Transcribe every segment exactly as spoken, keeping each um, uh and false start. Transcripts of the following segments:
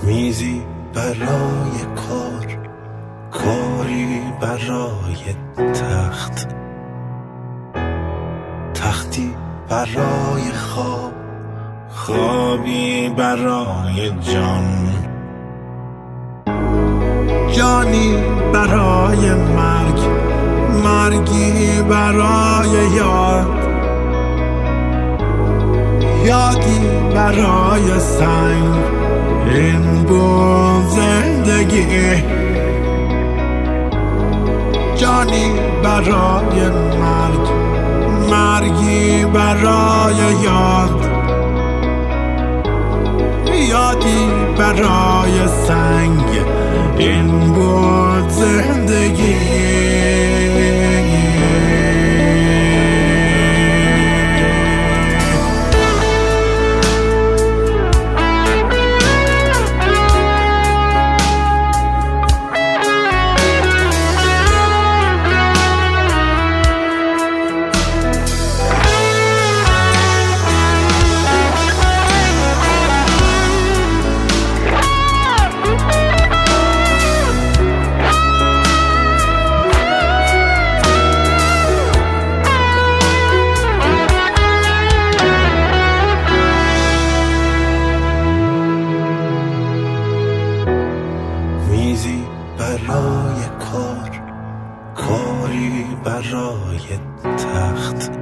میزی برای کار، کاری برای تخت، تختی برای خواب، خوابی برای جان، جانی برای مرگ، مرگی برای یاد، یادی برای سنگ. این بود زندگی، جانی برای مرگ، مرگی برای یاد، یادی برای سنگ. این بود زندگی. میزی برای کار، کاری برای تخت،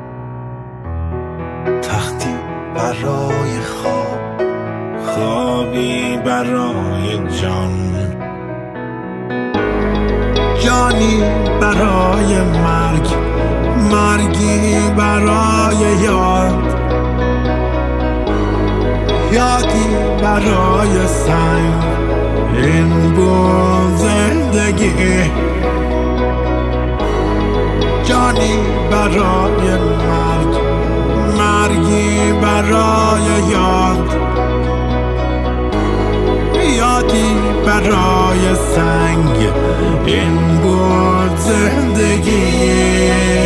تختی برای خواب، خوابی برای جان، جانی برای مرگ، مرگی برای یاد، یادی برای سنگ. این بود زندگی، جانی برای مرگ، مرگی برای یاد، یادی برای سنگ. این بود زندگی.